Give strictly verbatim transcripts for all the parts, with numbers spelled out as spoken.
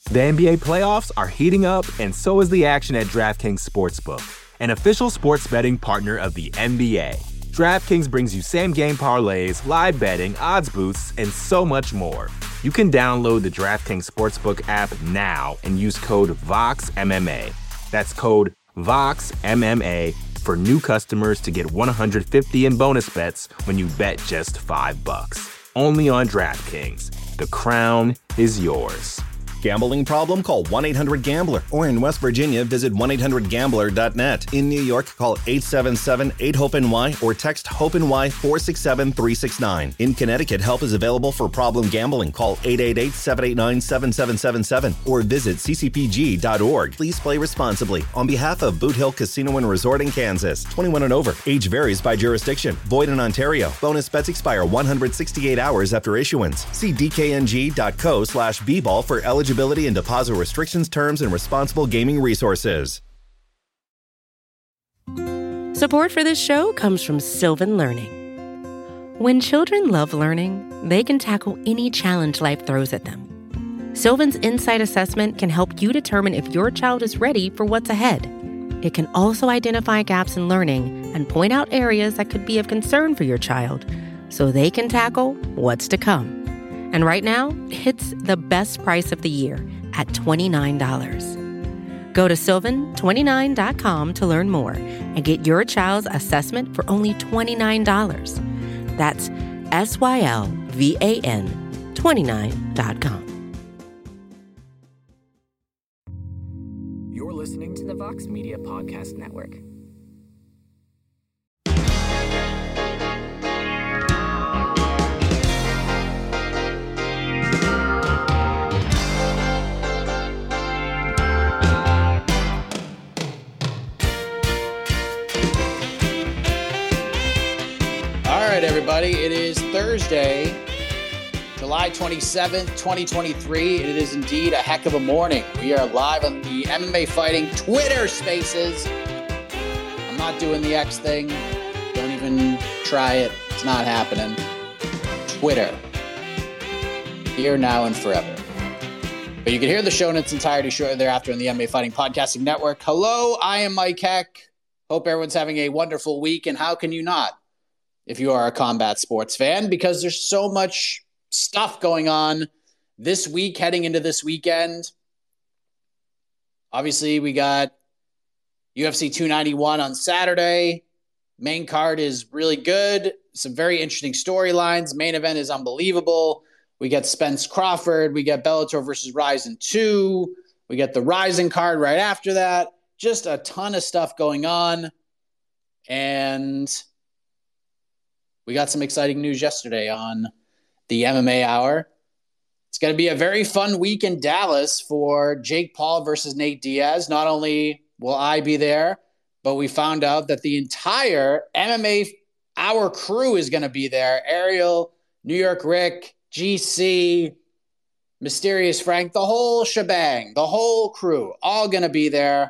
The N B A playoffs are heating up, and so is the action at DraftKings Sportsbook, an official sports betting partner of the N B A. DraftKings brings you same-game parlays, live betting, odds boosts, and so much more. You can download the DraftKings Sportsbook app now and use code VOXMMA. That's code VOXMMA for new customers to get one hundred fifty in bonus bets when you bet just five bucks. Only on DraftKings. The crown is yours. Gambling problem? Call one eight hundred gambler. Or in West Virginia, visit one eight hundred gambler dot net. In New York, call eight seven seven eight hope N Y or text HOPE-NY four six seven three six nine. In Connecticut, help is available for problem gambling. Call eight eight eight seven eight nine seven seven seven seven or visit c c p g dot org. Please play responsibly. On behalf of Boot Hill Casino and Resort in Kansas, twenty-one and over. Age varies by jurisdiction. Void in Ontario. Bonus bets expire one hundred sixty-eight hours after issuance. See d k n g dot co slash b ball for eligibility and deposit restrictions, terms, and responsible gaming resources. Support for this show comes from Sylvan Learning. When children love learning, they can tackle any challenge life throws at them. Sylvan's Insight Assessment can help you determine if your child is ready for what's ahead. It can also identify gaps in learning and point out areas that could be of concern for your child so they can tackle what's to come. And right now, it's the best price of the year at twenty-nine dollars. Go to sylvan twenty-nine dot com to learn more and get your child's assessment for only twenty-nine dollars. That's S Y L V A N twenty-nine dot com. You're listening to the Vox Media Podcast Network. All right, everybody. It is Thursday, July twenty-seventh, twenty twenty-three. It is indeed a heck of a morning. We are live on the M M A Fighting Twitter Spaces. I'm not doing the X thing. Don't even try it. It's not happening. Twitter. Here, now, and forever. But you can hear the show in its entirety shortly thereafter on the M M A Fighting Podcasting Network. Hello, I am Mike Heck. Hope everyone's having a wonderful week, and how can you not if you are a combat sports fan? Because there's so much stuff going on this week, heading into this weekend. Obviously, we got U F C two ninety-one on Saturday. Main card is really good. Some very interesting storylines. Main event is unbelievable. We get Spence Crawford. We get Bellator versus Rizin two. We get the Rizin card right after that. Just a ton of stuff going on. And we got some exciting news yesterday on the M M A Hour. It's going to be a very fun week in Dallas for Jake Paul versus Nate Diaz. Not only will I be there, but we found out that the entire M M A Hour crew is going to be there. Ariel, New York Rick, G C, Mysterious Frank, the whole shebang, the whole crew, all going to be there.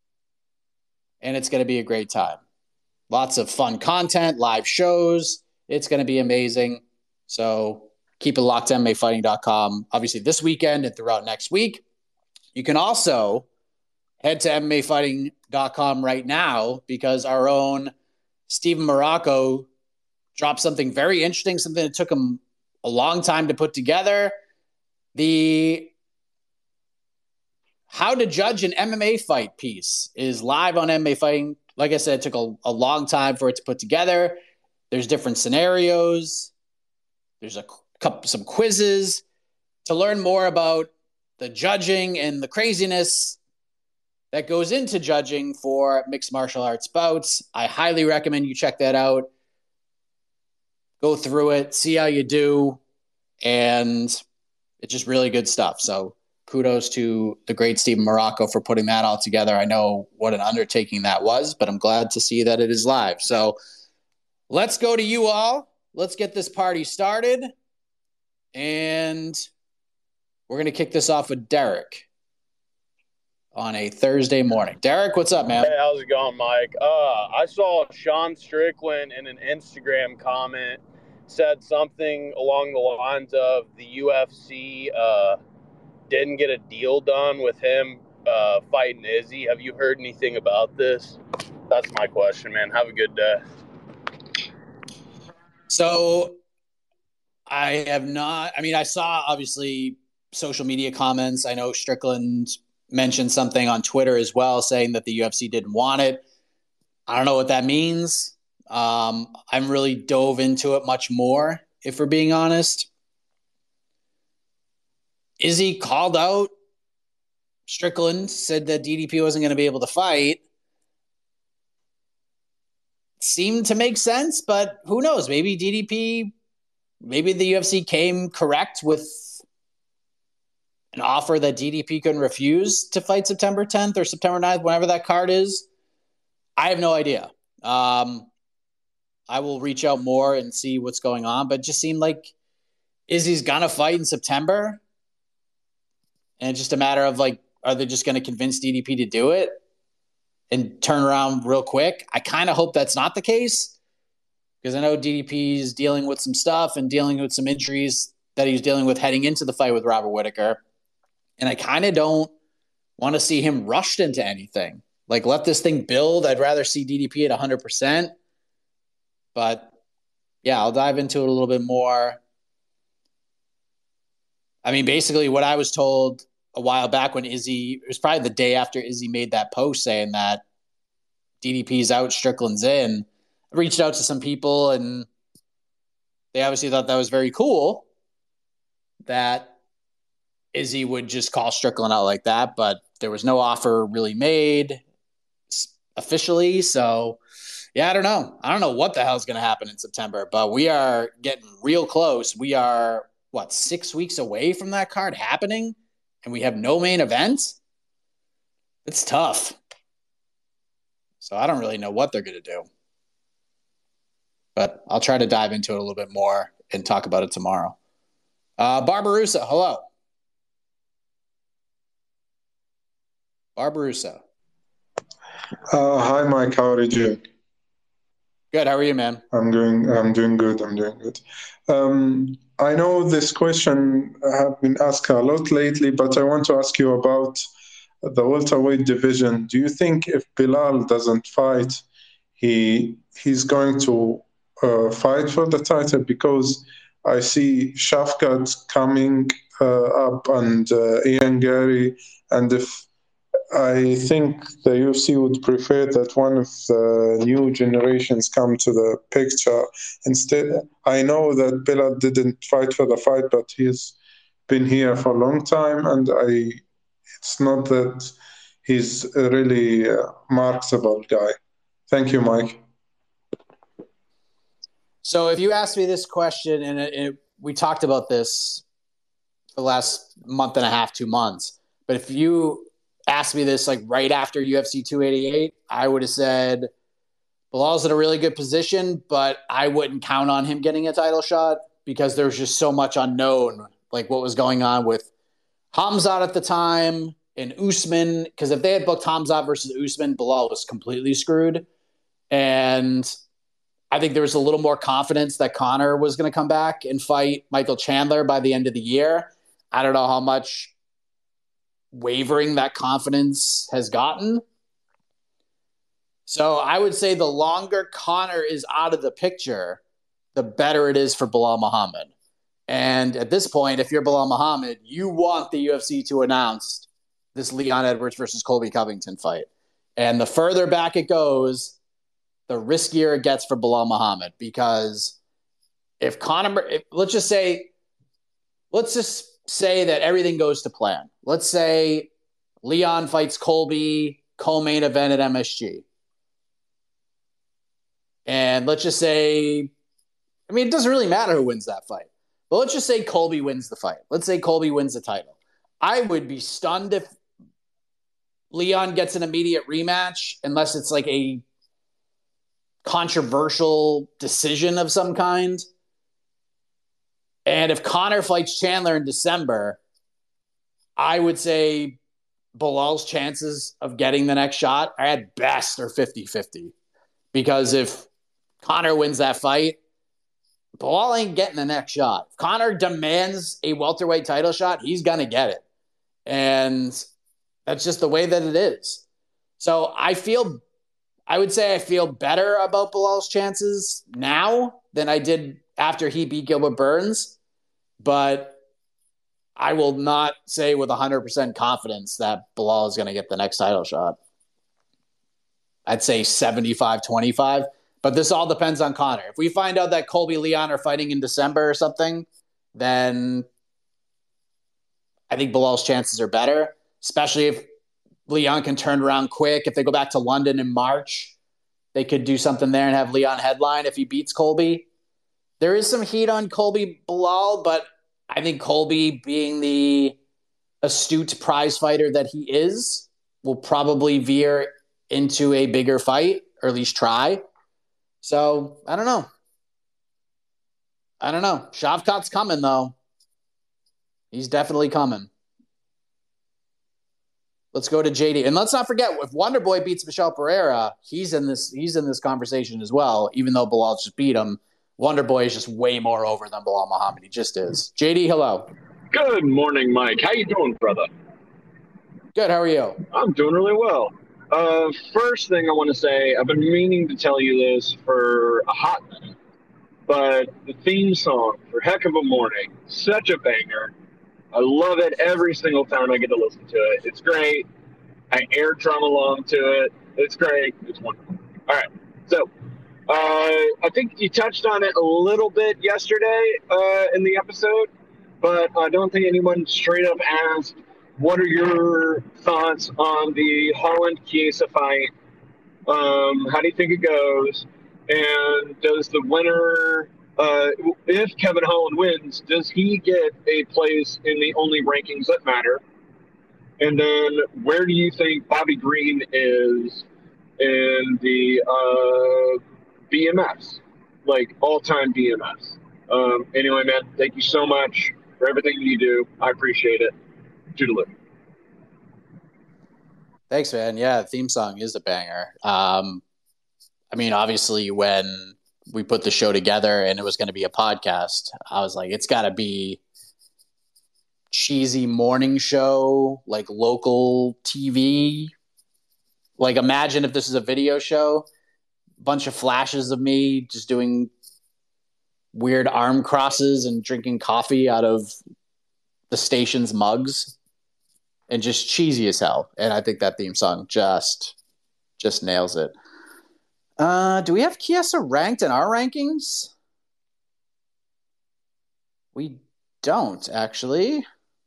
And it's going to be a great time. Lots of fun content, live shows. It's going to be amazing. So keep it locked to M M A fighting dot com. Obviously this weekend and throughout next week. You can also head to M M A fighting dot com right now because our own Steven Morocco dropped something very interesting, something that took him a long time to put together. The How to Judge an M M A Fight piece is live on M M A Fighting. Like I said, it took a, a long time for it to put together. There's different scenarios. There's a couple, some quizzes to learn more about the judging and the craziness that goes into judging for mixed martial arts bouts. I highly recommend you check that out. Go through it, see how you do, and it's just really good stuff. So kudos to the great Steven Morocco for putting that all together. I know what an undertaking that was, but I'm glad to see that it is live. So let's go to you all. Let's get this party started. And we're going to kick this off with Derek on a Thursday morning. Derek, what's up, man? Hey, how's it going, Mike? Uh, I saw Sean Strickland in an Instagram comment said something along the lines of the U F C uh, didn't get a deal done with him uh, fighting Izzy. Have you heard anything about this? That's my question, man. Have a good day. So I have not, I mean, I saw obviously social media comments. I know Strickland mentioned something on Twitter as well, saying that the U F C didn't want it. I don't know what that means. Um, I'm really dove into it much more, if we're being honest. Izzy called out Strickland, said that D D P wasn't going to be able to fight. Seemed to make sense, but who knows? Maybe D D P, maybe the U F C came correct with an offer that D D P couldn't refuse to fight September tenth or September ninth, whenever that card is. I have no idea. Um, I will reach out more and see what's going on, but it just seemed like Izzy's going to fight in September. And it's just a matter of, like, are they just going to convince D D P to do it and turn around real quick? I kind of hope that's not the case, because I know D D P is dealing with some stuff and dealing with some injuries that he was dealing with heading into the fight with Robert Whittaker. And I kind of don't want to see him rushed into anything. Like, let this thing build. I'd rather see D D P at one hundred percent. But, yeah, I'll dive into it a little bit more. I mean, basically what I was told a while back when Izzy, it was probably the day after Izzy made that post saying that D D P's out, Strickland's in. I reached out to some people, and they obviously thought that was very cool that Izzy would just call Strickland out like that, but there was no offer really made officially. So, yeah, I don't know. I don't know what the hell is going to happen in September, but we are getting real close. We are, what, six weeks away from that card happening, and we have no main event? It's tough. So I don't really know what they're going to do. But I'll try to dive into it a little bit more and talk about it tomorrow. Uh, Barbaroussa, hello. Barbaroussa. Uh, hi, Mike. How are you doing? Good. How are you, man? I'm doing. I'm doing good. I'm doing good. Um, I know this question has been asked a lot lately, but I want to ask you about the welterweight division. Do you think if Bilal doesn't fight, he he's going to uh, fight for the title? Because I see Shafkat coming uh, up and uh, Ian Gary, and if I think the U F C would prefer that one of the new generations come to the picture. Instead, I know that Bilal didn't fight for the fight, but he's been here for a long time, and I it's not that he's a really uh, marketable guy. Thank you, Mike. So if you asked me this question, and it, it, we talked about this for the last month and a half, two months, but if you asked me this like right after U F C two eighty-eight, I would have said Bilal's in a really good position, but I wouldn't count on him getting a title shot because there's just so much unknown, like what was going on with Khamzat at the time and Usman. Because if they had booked Khamzat versus Usman, Bilal was completely screwed. And I think there was a little more confidence that Conor was going to come back and fight Michael Chandler by the end of the year. I don't know how much wavering that confidence has gotten. So I would say the longer Conor is out of the picture, the better it is for Bilal Muhammad. And at this point, if you're Bilal Muhammad, you want the U F C to announce this Leon Edwards versus Colby Covington fight. And the further back it goes, the riskier it gets for Bilal Muhammad. Because if Conor, if, let's just say, let's just say that everything goes to plan. Let's say Leon fights Colby, co-main event at M S G. And let's just say, I mean, it doesn't really matter who wins that fight. But let's just say Colby wins the fight. Let's say Colby wins the title. I would be stunned if Leon gets an immediate rematch, unless it's like a controversial decision of some kind. And if Conor fights Chandler in December, I would say Bilal's chances of getting the next shot are at best are fifty-fifty. Because if Conor wins that fight, Bilal ain't getting the next shot. If Conor demands a welterweight title shot, he's going to get it. And that's just the way that it is. So I feel, I would say I feel better about Belal's chances now than I did after he beat Gilbert Burns. But I will not say with one hundred percent confidence that Belal is going to get the next title shot. I'd say seventy-five twenty-five. But this all depends on Conor. If we find out that Colby Leon are fighting in December or something, then I think Belal's chances are better, especially if Leon can turn around quick. If they go back to London in March, they could do something there and have Leon headline if he beats Colby. There is some heat on Colby Belal, but I think Colby, being the astute prize fighter that he is, will probably veer into a bigger fight, or at least try. So, I don't know. I don't know. Shavkat's coming, though. He's definitely coming. Let's go to J D. And let's not forget, if Wonderboy beats Michel Pereira, he's in this he's in this conversation as well, even though Belal just beat him. Wonderboy is just way more over than Belal Muhammad. He just is. J D, hello. Good morning, Mike. How you doing, brother? Good. How are you? I'm doing really well. Uh, first thing I want to say, I've been meaning to tell you this for a hot minute, but the theme song for Heck of a Morning, such a banger. I love it every single time I get to listen to it. It's great. I air drum along to it. It's great. It's wonderful. All right. So uh, I think you touched on it a little bit yesterday uh, in the episode, but I don't think anyone straight up asked, what are your thoughts on the Holland-Chiesa fight? Um, how do you think it goes? And does the winner, uh, if Kevin Holland wins, does he get a place in the only rankings that matter? And then where do you think Bobby Green is in the uh, B M S, like all-time B M S? Um, anyway, man, thank you so much for everything you do. I appreciate it. Toodaloo. Thanks, man. Yeah, the theme song is a banger. Um, I mean, obviously, when we put the show together and it was going to be a podcast, I was like, it's got to be cheesy morning show, like local T V. Like, imagine if this is a video show, bunch of flashes of me just doing weird arm crosses and drinking coffee out of the station's mugs. And just cheesy as hell. And I think that theme song just just nails it. Uh, do we have Chiesa ranked in our rankings? We don't, actually.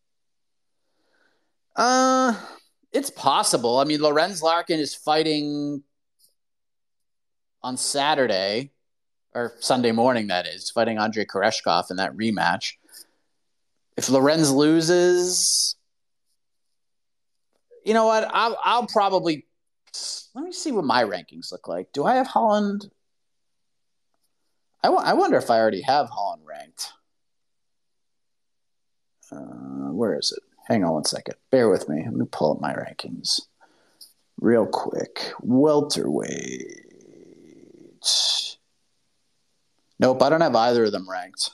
Uh, it's possible. I mean, Lorenz Larkin is fighting on Saturday, or Sunday morning, that is, fighting Andrei Koreshkov in that rematch. If Lorenz loses... You know what? I'll, I'll probably let me see what my rankings look like. Do I have Holland? I, w- I wonder if I already have Holland ranked. Uh, where is it? Hang on one second. Bear with me. Let me pull up my rankings real quick. Welterweight. Nope, I don't have either of them ranked.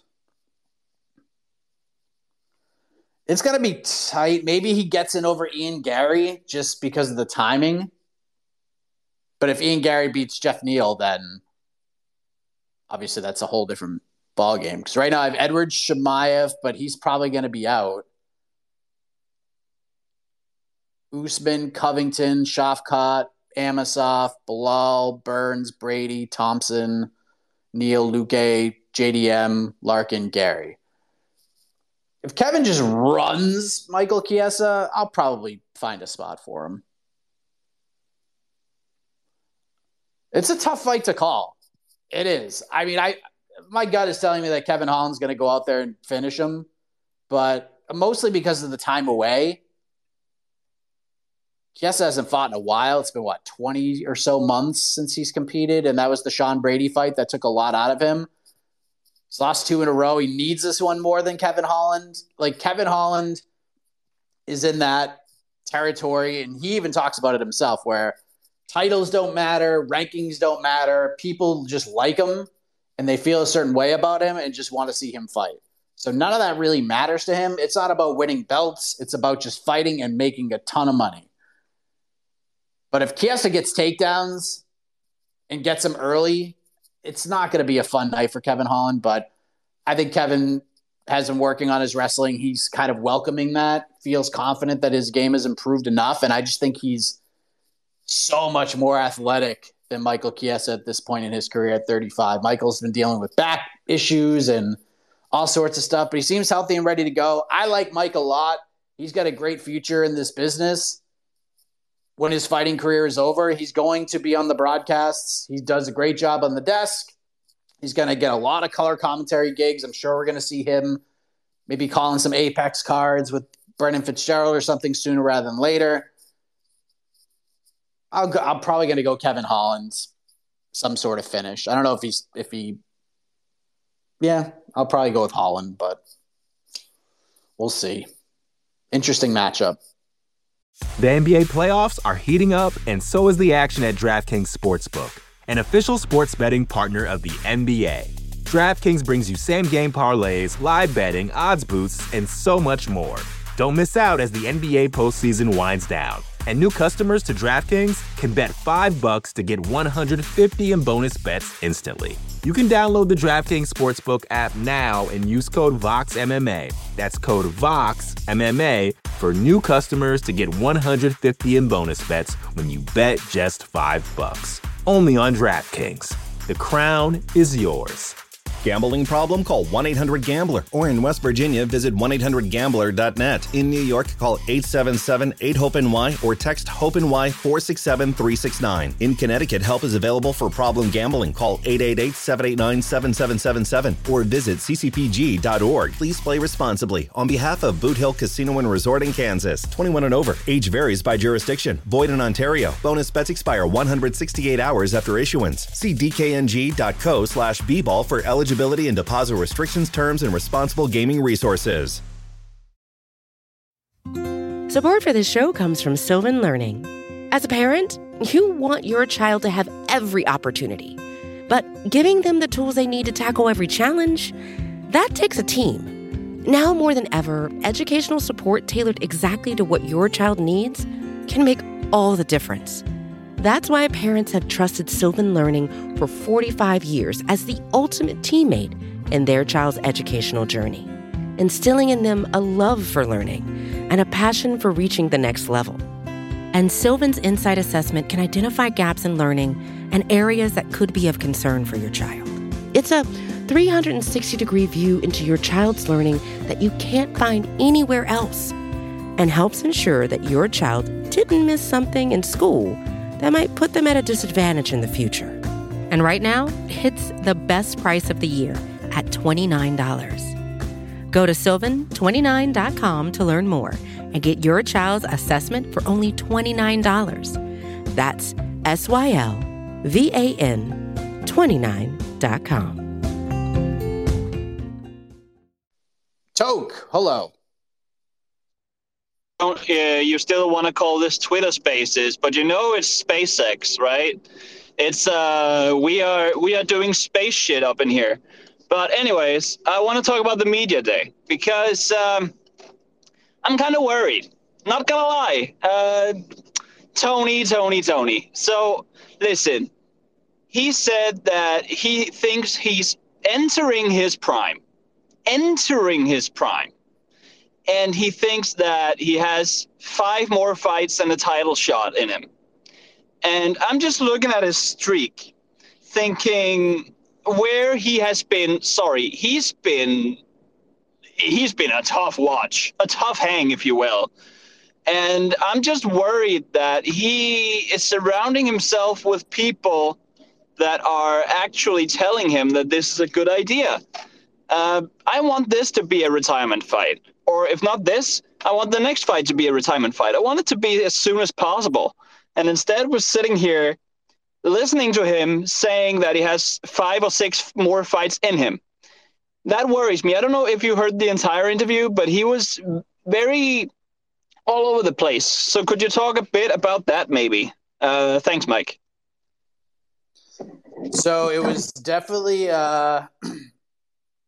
It's going to be tight. Maybe he gets in over Ian Gary just because of the timing. But if Ian Gary beats Jeff Neal, then obviously that's a whole different ballgame. Because right now I have Edward Shemaev, but he's probably going to be out. Usman, Covington, Shavkat, Amosov, Belal, Burns, Brady, Thompson, Neal, Luque, J D M, Larkin, Gary. If Kevin just runs Michael Chiesa, I'll probably find a spot for him. It's a tough fight to call. It is. I mean, I my gut is telling me that Kevin Holland's going to go out there and finish him, but mostly because of the time away. Chiesa hasn't fought in a while. It's been, what, twenty or so months since he's competed, and that was the Sean Brady fight that took a lot out of him. He's lost two in a row. He needs this one more than Kevin Holland. Like, Kevin Holland is in that territory, and he even talks about it himself, where titles don't matter, rankings don't matter. People just like him, and they feel a certain way about him and just want to see him fight. So none of that really matters to him. It's not about winning belts. It's about just fighting and making a ton of money. But if Chiesa gets takedowns and gets him early, it's not going to be a fun night for Kevin Holland. But I think Kevin has been working on his wrestling. He's kind of welcoming that, feels confident that his game has improved enough. And I just think he's so much more athletic than Michael Chiesa at this point in his career at thirty-five. Michael's been dealing with back issues and all sorts of stuff, but he seems healthy and ready to go. I like Mike a lot. He's got a great future in this business. When his fighting career is over, he's going to be on the broadcasts. He does a great job on the desk. He's going to get a lot of color commentary gigs. I'm sure we're going to see him maybe calling some Apex cards with Brendan Fitzgerald or something sooner rather than later. I'll go, I'm probably going to go Kevin Holland, some sort of finish. I don't know if he's if he. Yeah, I'll probably go with Holland, but we'll see. Interesting matchup. The N B A playoffs are heating up, and so is the action at DraftKings Sportsbook, an official sports betting partner of the N B A. DraftKings brings you same-game parlays, live betting, odds boosts, and so much more. Don't miss out as the N B A postseason winds down. And new customers to DraftKings can bet five bucks to get one hundred fifty in bonus bets instantly. You can download the DraftKings Sportsbook app now and use code VOXMMA. That's code VOXMMA for new customers to get one hundred fifty in bonus bets when you bet just five bucks. Only on DraftKings. The crown is yours. Gambling problem? Call one eight hundred gambler. Or in West Virginia, visit one eight hundred gambler dot net. In New York, call eight seven seven eight hope N Y or text HOPE-NY four six seven three six nine. In Connecticut, help is available for problem gambling. Call eight eight eight seven eight nine seven seven seven seven or visit c c p g dot org. Please play responsibly. On behalf of Boot Hill Casino and Resort in Kansas, twenty-one and over. Age varies by jurisdiction. Void in Ontario. Bonus bets expire one hundred sixty-eight hours after issuance. See d k n g dot co slash b ball for eligibility and deposit restrictions, terms, and responsible gaming resources. Support for this show comes from Sylvan Learning. As a parent, you want your child to have every opportunity, but giving them the tools they need to tackle every challenge, that takes a team. Now more than ever, educational support tailored exactly to what your child needs can make all the difference. That's why parents have trusted Sylvan Learning for forty-five years as the ultimate teammate in their child's educational journey, instilling in them a love for learning and a passion for reaching the next level. And Sylvan's Insight Assessment can identify gaps in learning and areas that could be of concern for your child. It's a three hundred sixty degree view into your child's learning that you can't find anywhere else, and helps ensure that your child didn't miss something in school that might put them at a disadvantage in the future. And right now, it's the best price of the year at twenty-nine dollars. Go to sylvan twenty-nine dot com to learn more and get your child's assessment for only twenty-nine dollars. That's S Y L V A N twenty-nine dot com. Toke, hello. Don't, uh, you still want to call this Twitter Spaces, but you know it's SpaceX, right? It's uh, we are we are doing space shit up in here. But anyways, I want to talk about the media day because um, I'm kind of worried. Not gonna lie, uh, Tony, Tony, Tony. So listen, he said that he thinks he's entering his prime, entering his prime. And he thinks that he has five more fights and a title shot in him. And I'm just looking at his streak, thinking where he has been, sorry, he's been, he's been a tough watch, a tough hang, if you will. And I'm just worried that he is surrounding himself with people that are actually telling him that this is a good idea. Uh, I want this to be a retirement fight. Or if not this, I want the next fight to be a retirement fight. I want it to be as soon as possible. And instead, we're sitting here listening to him saying that he has five or six more fights in him. That worries me. I don't know if you heard the entire interview, but he was very all over the place. So could you talk a bit about that maybe? Uh, thanks, Mike. So it was definitely... Uh...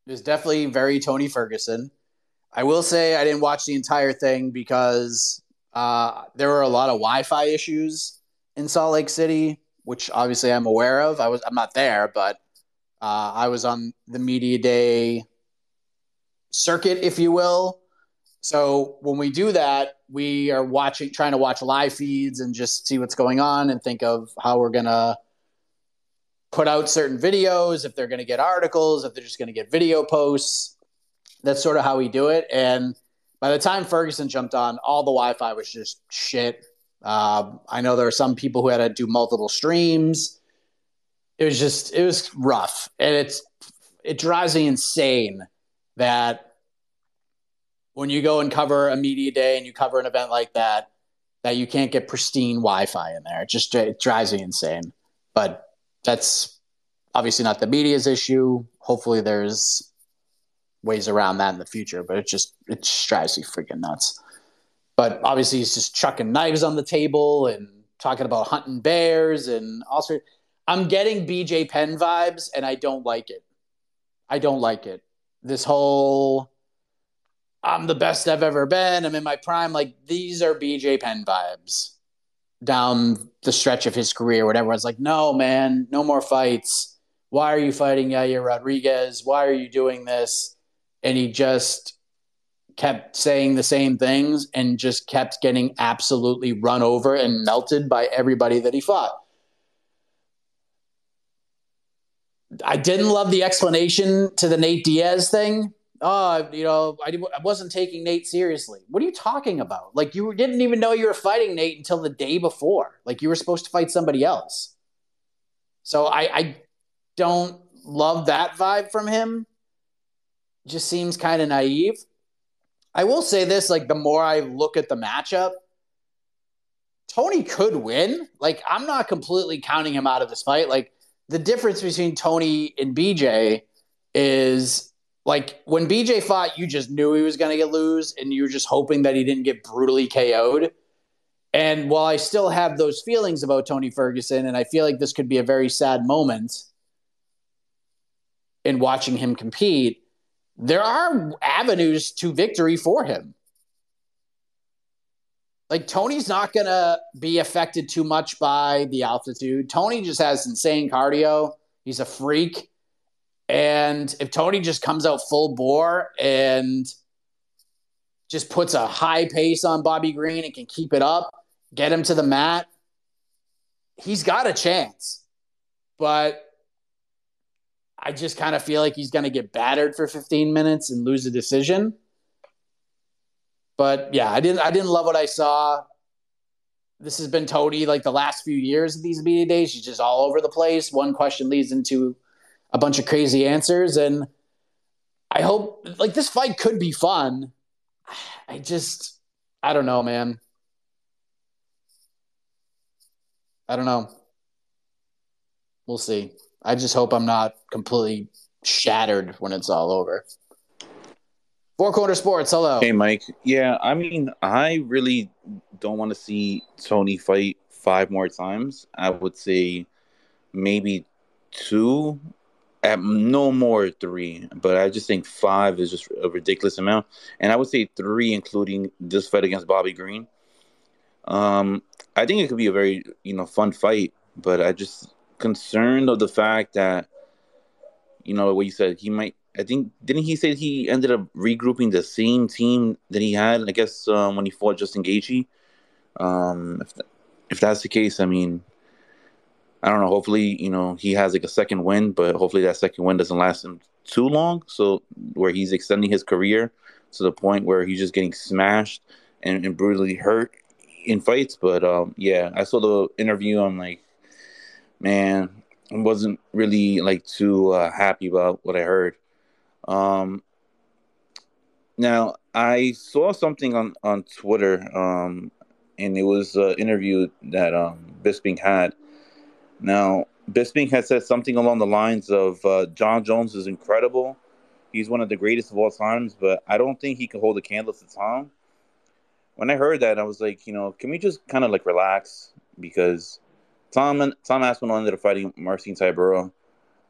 It was definitely very Tony Ferguson. I will say I didn't watch the entire thing because uh, there were a lot of Wi-Fi issues in Salt Lake City, which obviously I'm aware of. I was I'm not there, but uh, I was on the media day circuit, if you will. So when we do that, we are watching, trying to watch live feeds and just see what's going on and think of how we're gonna put out certain videos, if they're going to get articles, if they're just going to get video posts. That's sort of how we do it. And by the time Ferguson jumped on, all the Wi-Fi was just shit. Uh, I know there are some people who had to do multiple streams. It was just, it was rough. And it's, it drives me insane that when you go and cover a media day and you cover an event like that, that you can't get pristine Wi-Fi in there. It just, it drives me insane. But that's obviously not the media's issue. Hopefully there's ways around that in the future, but it just, it just drives me freaking nuts. But obviously he's just chucking knives on the table and talking about hunting bears and all sorts. I'm getting B J Penn vibes and I don't like it. I don't like it. This whole, I'm the best I've ever been, I'm in my prime. Like, these are B J Penn vibes down the stretch of his career, whatever. Everyone's like, no, man, no more fights. Why are you fighting Yair Rodriguez? Why are you doing this? And he just kept saying the same things and just kept getting absolutely run over and melted by everybody that he fought. I didn't love the explanation to the Nate Diaz thing. Oh, you know, I, I wasn't taking Nate seriously. What are you talking about? Like, you didn't even know you were fighting Nate until the day before. Like, you were supposed to fight somebody else. So I, I don't love that vibe from him. Just seems kind of naive. I will say this, like, the more I look at the matchup, Tony could win. Like, I'm not completely counting him out of this fight. Like, the difference between Tony and B J is, like, when B J fought, you just knew he was going to get lose, and you were just hoping that he didn't get brutally K O'd. And while I still have those feelings about Tony Ferguson, and I feel like this could be a very sad moment in watching him compete, there are avenues to victory for him. Like, Tony's not going to be affected too much by the altitude. Tony just has insane cardio. He's a freak. And if Tony just comes out full bore and just puts a high pace on Bobby Green and can keep it up, get him to the mat, he's got a chance. But I just kind of feel like he's going to get battered for fifteen minutes and lose a decision. But yeah, I didn't I didn't love what I saw. This has been Tony like the last few years of these media days. He's just all over the place. One question leads into a bunch of crazy answers. And I hope, like, this fight could be fun. I just, I don't know, man. I don't know. We'll see. I just hope I'm not completely shattered when it's all over. Four Corner Sports, hello. Hey, Mike. Yeah, I mean, I really don't want to see Tony fight five more times. I would say maybe two, at no more three. But I just think five is just a ridiculous amount. And I would say three, including this fight against Bobby Green. Um, I think it could be a very, you know, fun fight. But I just concerned of the fact that, you know, what you said, he might, I think, didn't he say he ended up regrouping the same team that he had, I guess, um, when he fought Justin Gaethje? Um, if, th- if that's the case, I mean, I don't know. Hopefully, you know, he has like a second win, but hopefully that second win doesn't last him too long. So where he's extending his career to the point where he's just getting smashed and, and brutally hurt in fights. But um, yeah, I saw the interview. I'm like, man, I wasn't really like too uh, happy about what I heard. Um, now I saw something on, on Twitter, um, and it was an interview that um, Bisping had. Now, Bisping had said something along the lines of uh, John Jones is incredible. He's one of the greatest of all times, but I don't think he can hold a candle to Tom. When I heard that, I was like, you know, can we just kind of like relax? Because Tom and Tom Aspinall ended up fighting Marcin Tybura.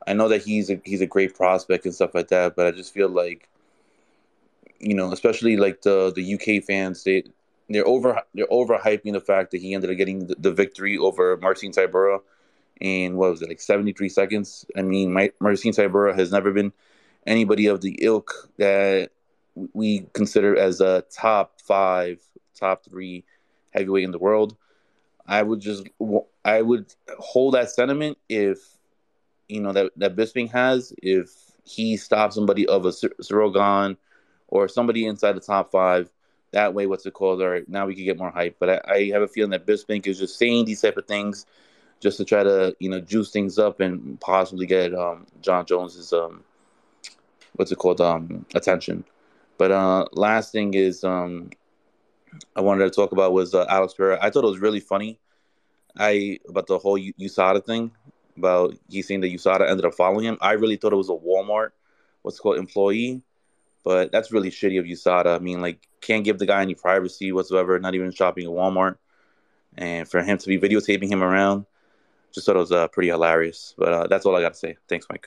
I know that he's a, he's a great prospect and stuff like that, but I just feel like, you know, especially like the, the U K fans, they they're over they're overhyping the fact that he ended up getting the, the victory over Marcin Tybura in what was it, like seventy-three seconds. I mean, my, Marcin Tybura has never been anybody of the ilk that we consider as a top five, top three heavyweight in the world. I would just I would hold that sentiment if, you know, that, that Bisping has, if he stops somebody of a Ciryl Gane or somebody inside the top five. That way, what's it called? All right, now we can get more hype. But I, I have a feeling that Bisping is just saying these type of things just to try to, you know, juice things up and possibly get um, John Jones's um, what's it called um, attention. But uh, last thing is um, I wanted to talk about was uh, Alex Pereira. I thought it was really funny. I about the whole U- USADA thing about he saying that U S A D A ended up following him. I really thought it was a Walmart, what's it called, employee. But that's really shitty of U S A D A. I mean, like, can't give the guy any privacy whatsoever, not even shopping at Walmart. And for him to be videotaping him around, just thought it was uh, pretty hilarious. But uh, that's all I got to say. Thanks, Mike.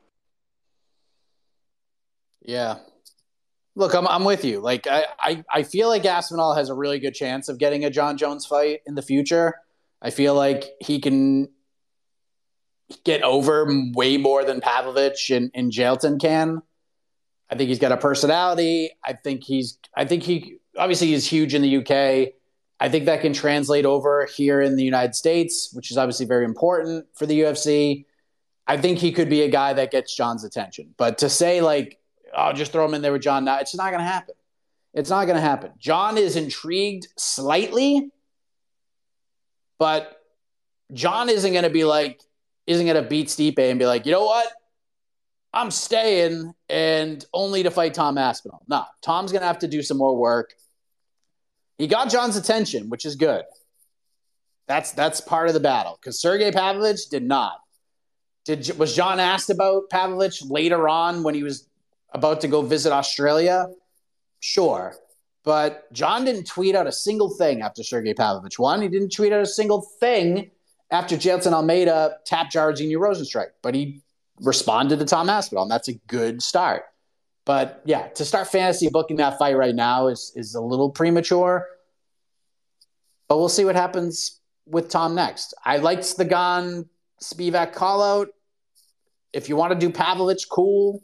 Yeah. Look, I'm I'm with you. Like, I, I, I feel like Aspinall has a really good chance of getting a John Jones fight in the future. I feel like he can get over way more than Pavlovich and, and Jailton can. I think he's got a personality. I think he's, I think he, obviously he's huge in the U K. I think that can translate over here in the United States, which is obviously very important for the U F C. I think he could be a guy that gets John's attention. But to say like, oh, just throw him in there with John now, it's not going to happen. It's not going to happen. John is intrigued slightly, but John isn't going to be like, isn't going to beat Stipe and be like, you know what? I'm staying and only to fight Tom Aspinall. No, Tom's going to have to do some more work. He got John's attention, which is good. That's that's part of the battle because Sergey Pavlovich did not. Did was John asked about Pavlovich later on when he was about to go visit Australia? Sure. But John didn't tweet out a single thing after Sergey Pavlovich won. He didn't tweet out a single thing after Jailton Almeida tapped Jairzinho Rozenstruik. But he responded to Tom Aspinall, and that's a good start. But, yeah, to start fantasy booking that fight right now is, is a little premature. But we'll see what happens with Tom next. I liked the Gane Spivak call-out. If you want to do Pavlovich, cool.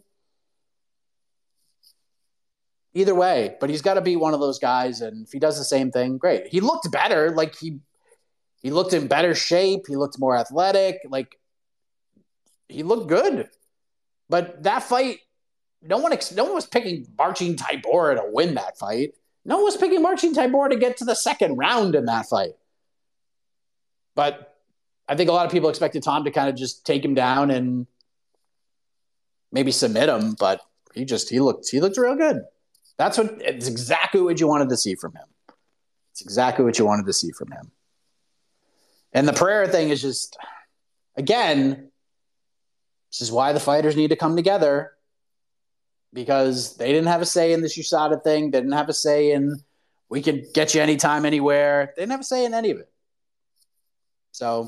Either way, but he's got to be one of those guys, and if he does the same thing, great. He looked better. Like, he he looked in better shape. He looked more athletic. Like, he looked good. But that fight, no one ex- no one was picking Marcin Tybura to win that fight. No one was picking Marcin Tybura to get to the second round in that fight. But I think a lot of people expected Tom to kind of just take him down and maybe submit him, but he just he looked he looked real good. That's what it's exactly what you wanted to see from him. It's exactly what you wanted to see from him. And the Pereira thing is just, again, this is why the fighters need to come together, because they didn't have a say in this U S A D A thing. They didn't have a say in we could get you anytime, anywhere. They didn't have a say in any of it. So,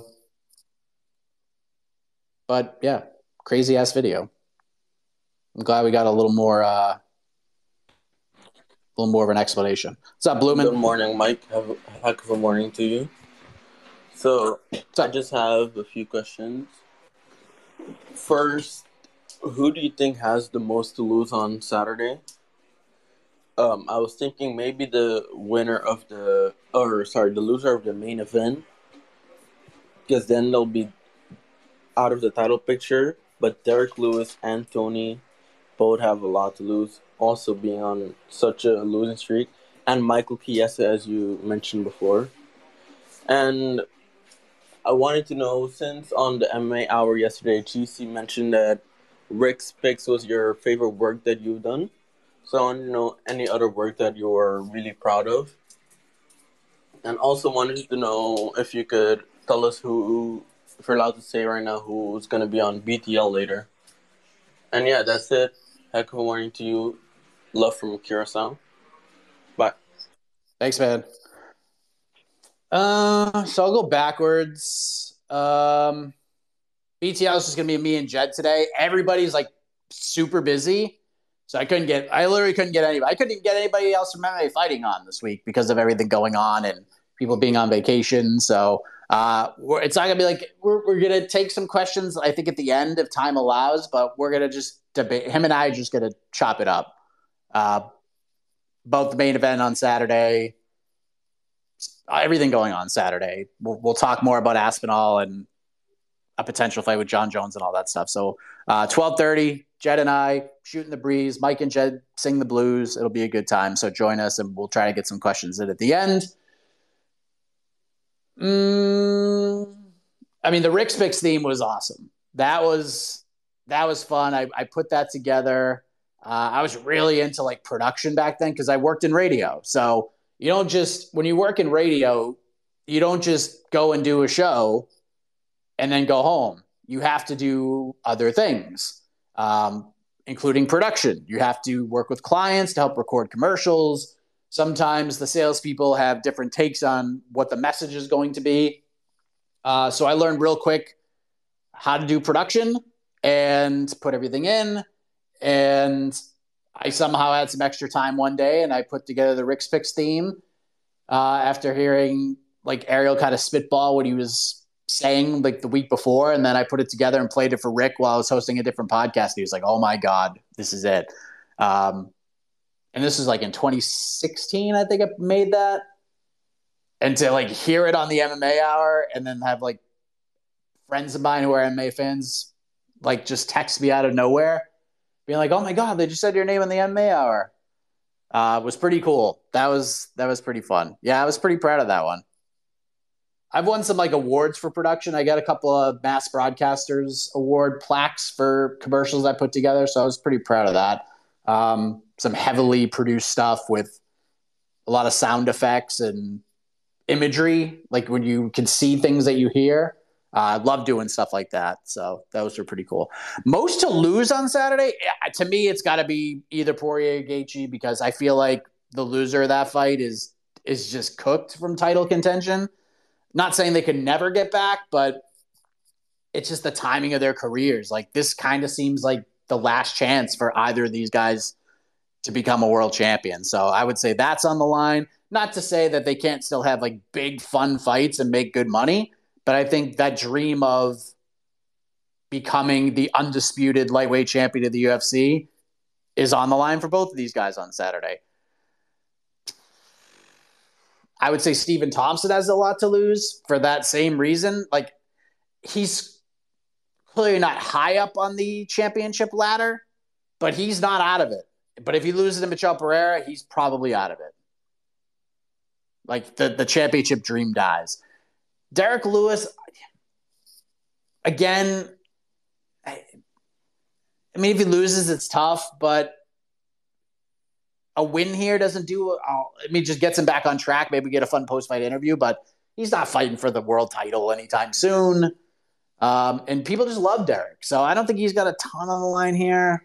but yeah, crazy ass video. I'm glad we got a little more, uh, a little more of an explanation. What's up, Blumen? Good morning, Mike. Have a heck of a morning to you. So, I just have a few questions. First, who do you think has the most to lose on Saturday? Um, I was thinking maybe the winner of the, or sorry, the loser of the main event, because then they'll be out of the title picture. But Derek Lewis and Tony both have a lot to lose, also being on such a losing streak. And Michael Chiesa, as you mentioned before. And I wanted to know, since on the M M A Hour yesterday, G C mentioned that Rick's Picks was your favorite work that you've done. So I want to know any other work that you're really proud of. And also wanted to know if you could tell us who, if you're allowed to say right now, who's going to be on B T L later. And yeah, that's it. Heck of a morning to you. Love from Curacao. Bye. Thanks, man. Uh, so I'll go backwards. Um, B T L is just going to be me and Jed today. Everybody's like super busy. So I couldn't get, I literally couldn't get anybody. I couldn't even get anybody else from M M A Fighting on this week because of everything going on and people being on vacation. So uh, we're, it's not going to be like, we're, we're going to take some questions, I think, at the end if time allows, but we're going to just debate. Him and I are just going to chop it up. Uh, both the main event on Saturday, everything going on Saturday. We'll, we'll talk more about Aspinall and a potential fight with John Jones and all that stuff. So uh, twelve thirty, Jed and I shooting the breeze. Mike and Jed sing the blues. It'll be a good time. So join us and we'll try to get some questions in at the end. Mm, I mean, the Rick's Picks theme was awesome. That was that was fun. I, I put that together. Uh, I was really into like production back then because I worked in radio. So you don't just, when you work in radio, you don't just go and do a show and then go home. You have to do other things, um, including production. You have to work with clients to help record commercials. Sometimes the salespeople have different takes on what the message is going to be. Uh, so I learned real quick how to do production and put everything in. And I somehow had some extra time one day and I put together the Rick's Picks theme uh, after hearing like Ariel kind of spitball what he was saying like the week before. And then I put it together and played it for Rick while I was hosting a different podcast. He was like, oh my God, this is it. Um, and this was like in twenty sixteen, I think I made that. And to like hear it on the M M A Hour and then have like friends of mine who are M M A fans, like just text me out of nowhere being like, oh my God, they just said your name on the M M A Hour. Uh, was pretty cool. That was, that was pretty fun. Yeah. I was pretty proud of that one. I've won some like awards for production. I got a couple of Mass Broadcasters Award plaques for commercials I put together. So I was pretty proud of that. Um, some heavily produced stuff with a lot of sound effects and imagery, like when you can see things that you hear. I uh, love doing stuff like that. So those were pretty cool. Most to lose on Saturday, to me, it's got to be either Poirier or Gaethje because I feel like the loser of that fight is is just cooked from title contention. Not saying they could never get back, but it's just the timing of their careers. Like this kind of seems like the last chance for either of these guys to become a world champion. So I would say that's on the line. Not to say that they can't still have like big fun fights and make good money, but I think that dream of becoming the undisputed lightweight champion of the U F C is on the line for both of these guys on Saturday. I would say Stephen Thompson has a lot to lose for that same reason. Like he's clearly not high up on the championship ladder, but he's not out of it. But if he loses to Michel Pereira, he's probably out of it. Like the, the championship dream dies. Derek Lewis, again, I, I mean, if he loses, it's tough, but a win here doesn't do – I mean, just gets him back on track, maybe get a fun post-fight interview, but he's not fighting for the world title anytime soon. Um, and people just love Derek. So I don't think he's got a ton on the line here.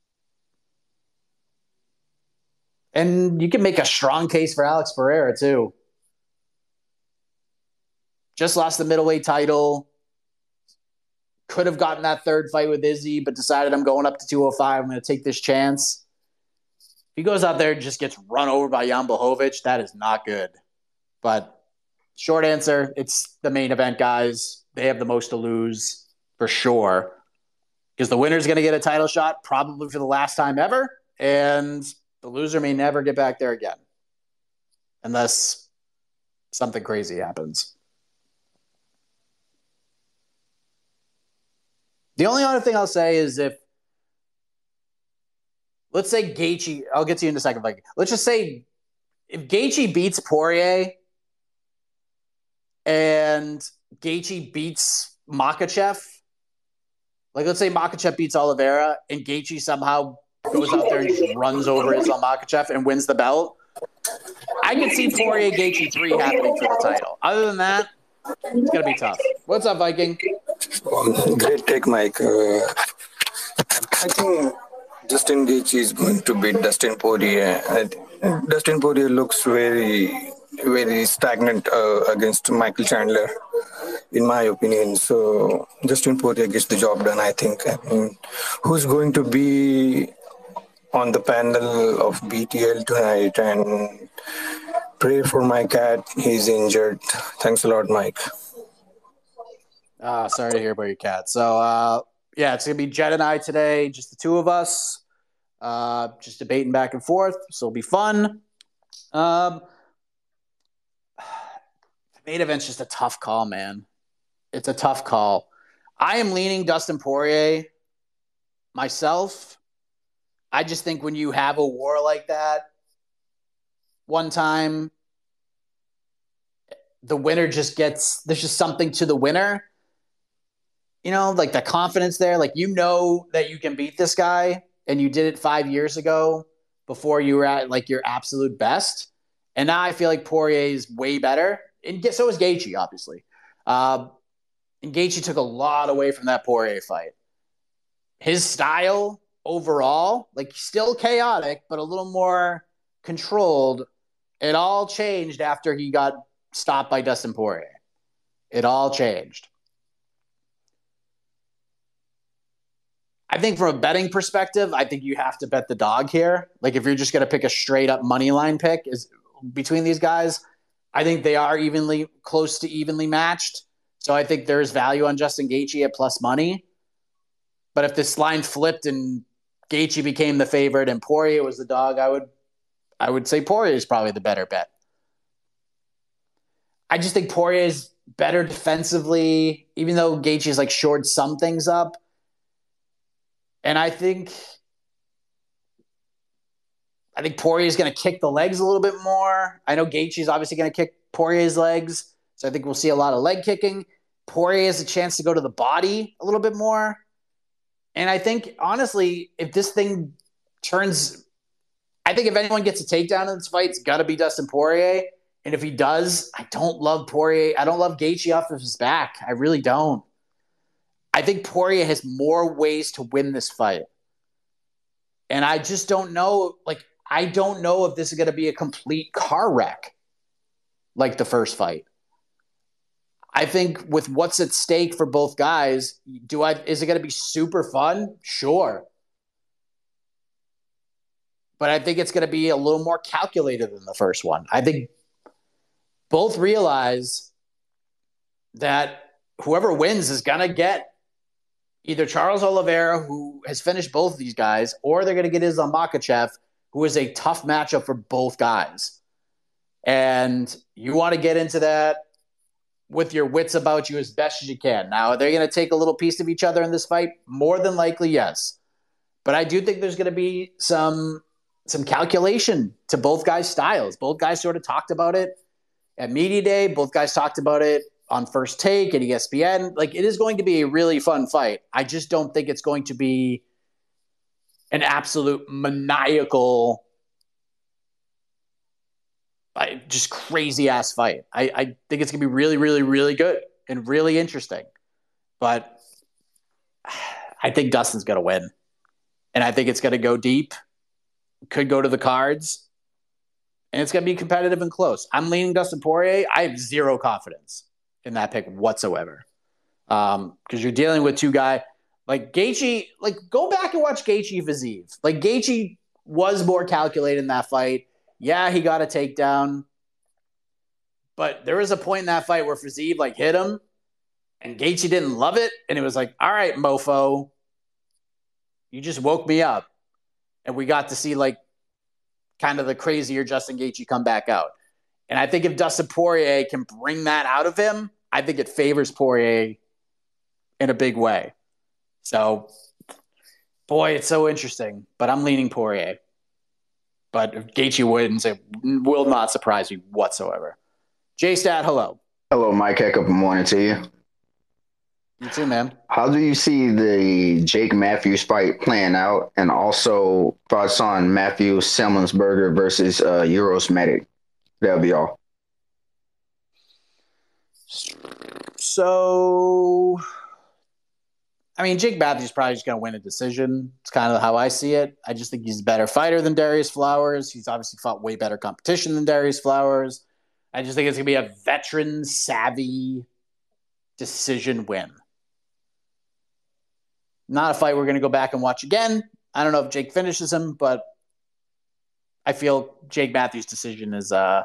And you can make a strong case for Alex Pereira, too. Just lost the middleweight title. Could have gotten that third fight with Izzy, but decided I'm going up to two oh five. I'm going to take this chance. If he goes out there and just gets run over by Jan Blachowicz, that is not good. But short answer, it's the main event guys. They have the most to lose for sure. Because the winner's going to get a title shot probably for the last time ever. And the loser may never get back there again. Unless something crazy happens. The only other thing I'll say is if, let's say Gaethje, I'll get to you in a second. Like, let's just say if Gaethje beats Poirier and Gaethje beats Makhachev, like let's say Makhachev beats Oliveira and Gaethje somehow goes out there and just runs over Islam Makhachev and wins the belt, I can see Poirier Gaethje three happening for the title. Other than that, it's going to be tough. What's up, Viking? Well, great take, Mike. Uh, I think Justin Gaethje is going to beat Dustin Poirier. And Dustin Poirier looks very, very stagnant uh, against Michael Chandler. in my opinion. So Justin Poirier gets the job done, I think. I mean, who's going to be on the panel of B T L tonight? And pray for my cat. He's injured. Thanks a lot, Mike. Uh, sorry to hear about your cat. So, uh, yeah, it's going to be Jed and I today, just the two of us, uh, just debating back and forth. So it'll be fun. Um, the main event's just a tough call, man. It's a tough call. I am leaning Dustin Poirier myself. I just think when you have a war like that, one time, the winner just gets, there's just something to the winner. You know, like the confidence there, like you know that you can beat this guy and you did it five years ago before you were at like your absolute best. And now I feel like Poirier is way better. And so is Gaethje, obviously. Uh, and Gaethje took a lot away from that Poirier fight. His style overall, like still chaotic, but a little more controlled. It all changed after he got stopped by Dustin Poirier. It all changed. I think from a betting perspective, I think you have to bet the dog here. Like if you're just going to pick a straight up money line pick is between these guys, I think they are evenly close to evenly matched. So I think there's value on Justin Gaethje at plus money. But if this line flipped and Gaethje became the favorite and Poirier was the dog, I would I would say Poirier is probably the better bet. I just think Poirier is better defensively, even though Gaethje's like shored some things up. And I think I think Poirier is going to kick the legs a little bit more. I know Gaethje is obviously going to kick Poirier's legs, so I think we'll see a lot of leg kicking. Poirier has a chance to go to the body a little bit more. And I think, honestly, if this thing turns – I think if anyone gets a takedown in this fight, it's got to be Dustin Poirier. And if he does, I don't love Poirier. I don't love Gaethje off of his back. I really don't. I think Poirier has more ways to win this fight. And I just don't know, like, I don't know if this is going to be a complete car wreck like the first fight. I think with what's at stake for both guys, do I is it going to be super fun? Sure. But I think it's going to be a little more calculated than the first one. I think both realize that whoever wins is going to get either Charles Oliveira, who has finished both of these guys, or they're going to get Islam Makhachev, who is a tough matchup for both guys. And you want to get into that with your wits about you as best as you can. Now, are they going to take a little piece of each other in this fight? More than likely, yes. But I do think there's going to be some, some calculation to both guys' styles. Both guys sort of talked about it at Media Day. Both guys talked about it on First Take at E S P N. Like, it is going to be a really fun fight. I just don't think it's going to be an absolute maniacal, I, just crazy-ass fight. I, I think it's going to be really, really, really good and really interesting. But I think Dustin's going to win. And I think it's going to go deep. Could go to the cards. And it's going to be competitive and close. I'm leaning Dustin Poirier. I have zero confidence in that pick whatsoever. Um, because you're dealing with two guys like Gaethje. Like, go back and watch Gaethje Fiziev. Like, Gaethje was more calculated in that fight. Yeah, he got a takedown. But there was a point in that fight where Fiziev like hit him, and Gaethje didn't love it, and it was like, all right, mofo, you just woke me up. And we got to see like kind of the crazier Justin Gaethje come back out. And I think if Dustin Poirier can bring that out of him, I think it favors Poirier in a big way. So, boy, it's so interesting. But I'm leaning Poirier. But if Gaethje wins, it will not surprise me whatsoever. J-Stat, hello. Hello, Mike. Heck of a morning to you. You too, man. How do you see the Jake Matthews fight playing out? And also thoughts on Matthews Semelsberger versus uh, Euros Medic? That'll be all. So, I mean, Jake Matthews probably just going to win a decision. It's kind of how I see it. I just think he's a better fighter than Darius Flowers. He's obviously fought way better competition than Darius Flowers. I just think it's going to be a veteran, savvy decision win. Not a fight we're going to go back and watch again. I don't know if Jake finishes him, but I feel Jake Matthews' decision is uh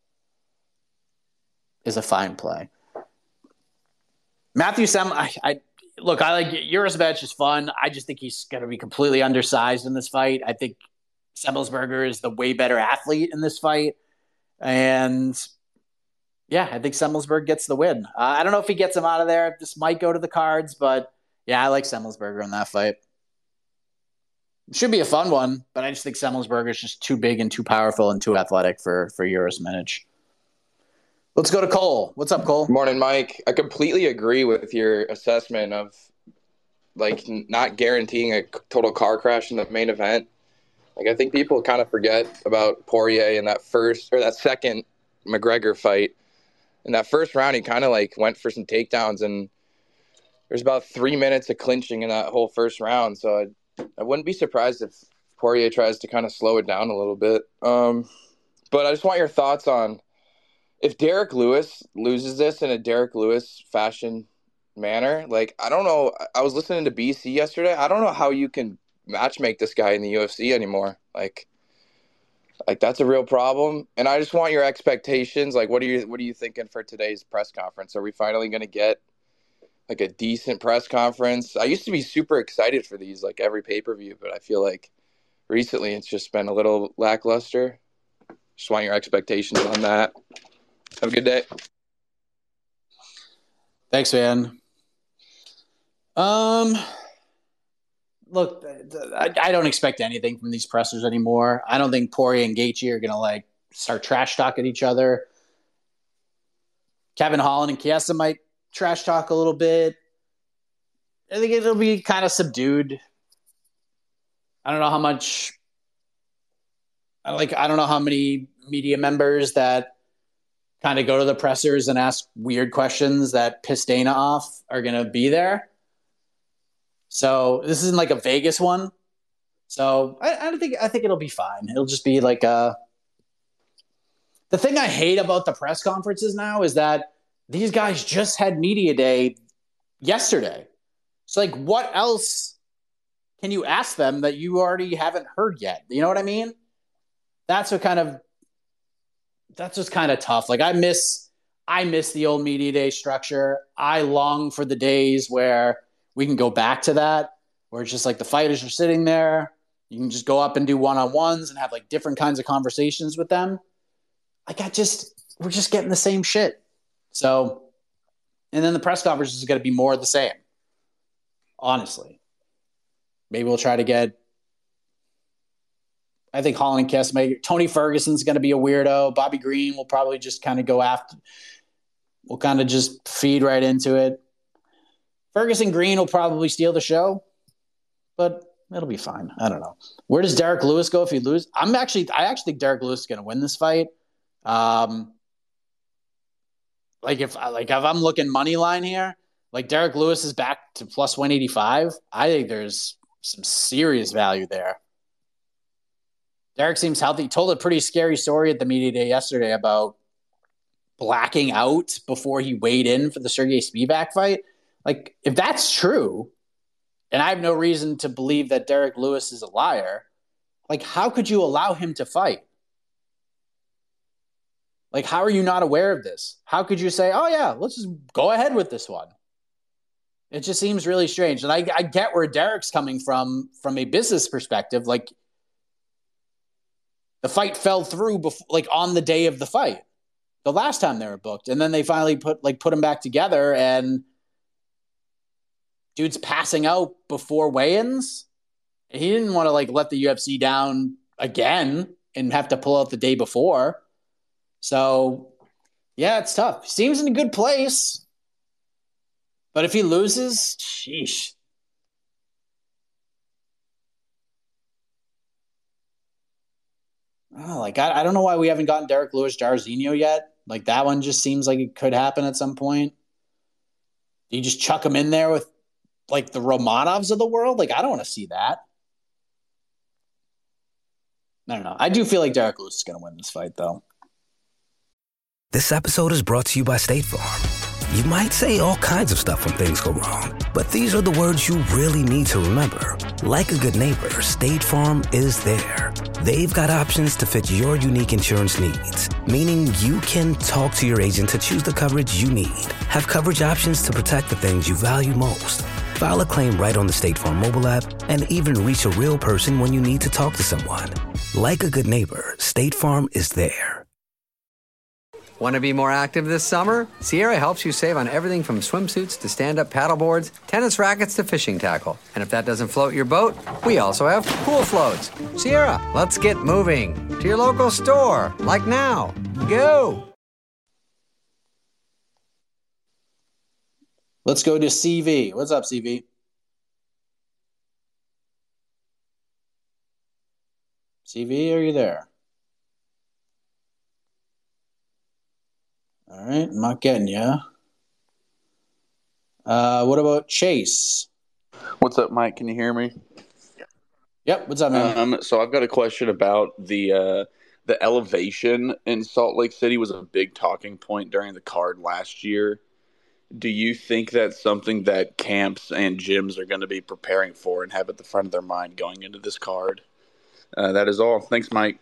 is a fine play. Matthew Sem, I, I look, I like Urosmec is fun. I just think he's going to be completely undersized in this fight. I think Semelsberger is the way better athlete in this fight, and yeah, I think Semelsberger gets the win. Uh, I don't know if he gets him out of there. This might go to the cards, but yeah, I like Semelsberger in that fight. It should be a fun one, but I just think Semelsberger is just too big and too powerful and too athletic for for Urosmec. Let's go to Cole. What's up, Cole? Morning, Mike. I completely agree with your assessment of like not guaranteeing a total car crash in the main event. Like I think people kind of forget about Poirier in that first or that second McGregor fight. In that first round, he kind of like went for some takedowns, and there's about three minutes of clinching in that whole first round. So I, I wouldn't be surprised if Poirier tries to kind of slow it down a little bit. Um, but I just want your thoughts on if Derek Lewis loses this in a Derek Lewis fashion manner. Like, I don't know. I was listening to B C yesterday. I don't know how you can match make this guy in the U F C anymore. Like, like that's a real problem. And I just want your expectations. Like, what are you, what are you thinking for today's press conference? Are we finally going to get like a decent press conference? I used to be super excited for these, like every pay-per-view, but I feel like recently it's just been a little lackluster. Just want your expectations on that. Have a good day. Thanks, man. Um, look, I, I don't expect anything from these pressers anymore. I don't think Poirier and Gaethje are going to like start trash talking each other. Kevin Holland and Chiesa might trash talk a little bit. I think it'll be kind of subdued. I don't know how much. I like. I don't know how many media members that kind of go to the pressers and ask weird questions that piss Dana off are going to be there. So this isn't like a Vegas one. So I, I don't think, I think it'll be fine. It'll just be like a, the thing I hate about the press conferences now is that these guys just had media day yesterday. So like, what else can you ask them that you already haven't heard yet? You know what I mean? That's what kind of, that's just kind of tough. Like I miss, I miss the old media day structure. I long for the days where we can go back to that, where it's just like the fighters are sitting there. You can just go up and do one-on-ones and have like different kinds of conversations with them. Like I just, we're just getting the same shit. So, and then the press conference is going to be more of the same. Honestly, maybe we'll try to get, I think Holland and Chiesa, maybe Tony Ferguson's going to be a weirdo. Bobby Green will probably just kind of go after, we'll kind of just feed right into it. Ferguson Green will probably steal the show, but it'll be fine. I don't know. Where does Derek Lewis go if he loses? I'm actually, I actually think Derek Lewis is going to win this fight. Um, like if, like if I'm looking money line here, like Derek Lewis is back to plus one eighty-five. I think there's some serious value there. Derek seems healthy. He told a pretty scary story at the media day yesterday about blacking out before he weighed in for the Sergey Spivak fight. Like, if that's true, and I have no reason to believe that Derek Lewis is a liar, like, how could you allow him to fight? Like, how are you not aware of this? How could you say, oh, yeah, let's just go ahead with this one? It just seems really strange. And I, I get where Derek's coming from, from a business perspective. Like, the fight fell through before, like on the day of the fight, the last time they were booked. And then they finally put like put them back together and dude's passing out before weigh-ins. He didn't want to like let the U F C down again and have to pull out the day before. So yeah, it's tough. Seems in a good place. But if he loses, sheesh. Oh, like I, I don't know why we haven't gotten Derek Lewis Jairzinho yet. Like that one just seems like it could happen at some point. Do you just chuck him in there with like the Romanovs of the world? Like I don't want to see that. I don't know. I do feel like Derek Lewis is going to win this fight, though. This episode is brought to you by State Farm. You might say all kinds of stuff when things go wrong, but these are the words you really need to remember. Like a good neighbor, State Farm is there. They've got options to fit your unique insurance needs, meaning you can talk to your agent to choose the coverage you need, have coverage options to protect the things you value most, file a claim right on the State Farm mobile app, and even reach a real person when you need to talk to someone. Like a good neighbor, State Farm is there. Want to be more active this summer? Sierra helps you save on everything from swimsuits to stand-up paddleboards, tennis rackets to fishing tackle. And if that doesn't float your boat, we also have pool floats. Sierra, let's get moving to your local store, like now. Go! Let's go to C V. What's up, C V? C V, are you there? All right, I'm not getting you. Uh, what about Chase? What's up, Mike? Can you hear me? Yep. What's up, man? Um, so I've got a question about the uh, the elevation in Salt Lake City was a big talking point during the card last year. Do you think that's something that camps and gyms are going to be preparing for and have at the front of their mind going into this card? Uh, that is all. Thanks, Mike.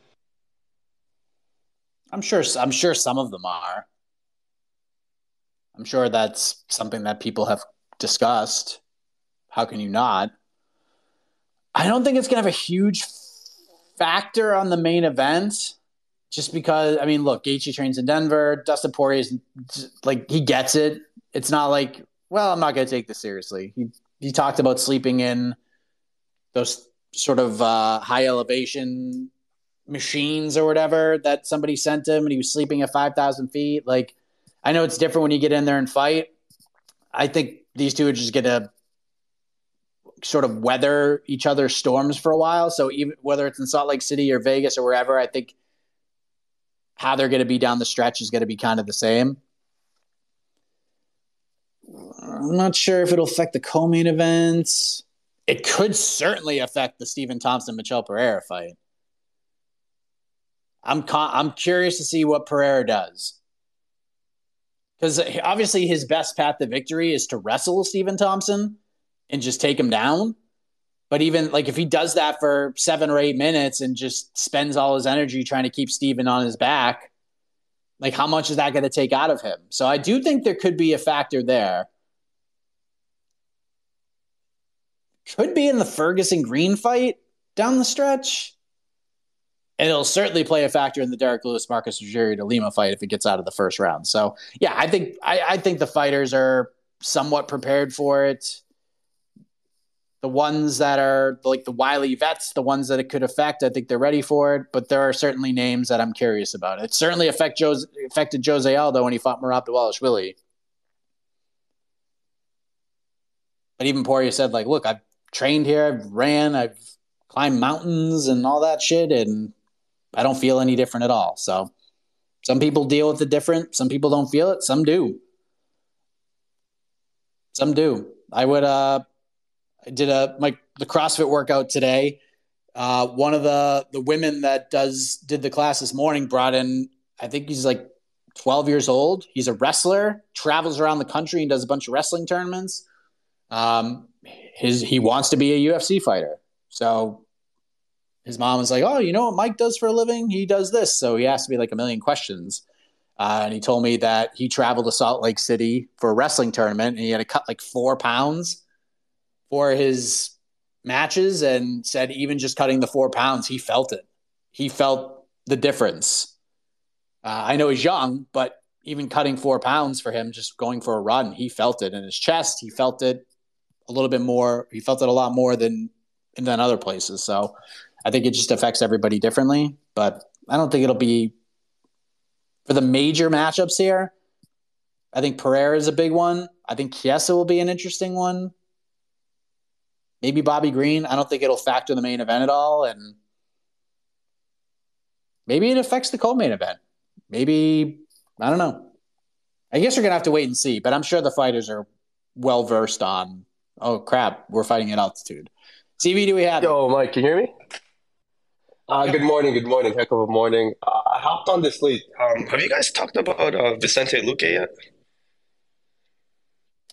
I'm sure. I'm sure some of them are. I'm sure that's something that people have discussed. How can you not? I don't think it's going to have a huge factor on the main event, just because. I mean, look, Gaethje trains in Denver. Dustin Poirier is like he gets it. It's not like, well, I'm not going to take this seriously. He he talked about sleeping in those sort of uh, high elevation machines or whatever that somebody sent him, and he was sleeping at five thousand feet. Like, I know it's different when you get in there and fight. I think these two are just going to sort of weather each other's storms for a while. So even whether it's in Salt Lake City or Vegas or wherever, I think how they're going to be down the stretch is going to be kind of the same. I'm not sure if it'll affect the co-main events. It could certainly affect the Stephen Thompson-Michel Pereira fight. I'm con- I'm curious to see what Pereira does. Because obviously his best path to victory is to wrestle Stephen Thompson and just take him down. But even like if he does that for seven or eight minutes and just spends all his energy trying to keep Stephen on his back, like how much is that going to take out of him? So I do think there could be a factor there. Could be in the Ferguson Green fight down the stretch. And it'll certainly play a factor in the Derek Lewis, Marcus Rogerio de Lima fight if it gets out of the first round. So, yeah, I think I, I think the fighters are somewhat prepared for it. The ones that are like the wily vets, the ones that it could affect, I think they're ready for it. But there are certainly names that I'm curious about. It certainly affect Jose, affected Jose Aldo when he fought Merab Dvalishvili. But even Poirier said, like, look, I've trained here, I've ran, I've climbed mountains and all that shit, and I don't feel any different at all. So some people deal with it different. Some people don't feel it. Some do. Some do. I would, uh, I did a, my, the CrossFit workout today. Uh, one of the, the women that does, did the class this morning brought in, I think he's like twelve years old. He's a wrestler, travels around the country and does a bunch of wrestling tournaments. Um, his, he wants to be a U F C fighter. So his mom was like, oh, you know what Mike does for a living? He does this. So he asked me like a million questions. Uh, and he told me that he traveled to Salt Lake City for a wrestling tournament and he had to cut like four pounds for his matches, and said even just cutting the four pounds, he felt it. He felt the difference. Uh, I know he's young, but even cutting four pounds for him, just going for a run, he felt it in his chest. He felt it a little bit more. He felt it a lot more than, than other places. So I think it just affects everybody differently, but I don't think it'll be for the major matchups here. I think Pereira is a big one. I think Chiesa will be an interesting one. Maybe Bobby Green. I don't think it'll factor the main event at all. And maybe it affects the co-main event. Maybe, I don't know. I guess we're going to have to wait and see, but I'm sure the fighters are well-versed on, oh, crap, we're fighting at altitude. C V, do we have Yo, Mike, can you hear me? Uh, Yep. Good morning, good morning, heck of a morning. Uh, I hopped on this late. Um, have you guys talked about uh, Vicente Luque yet?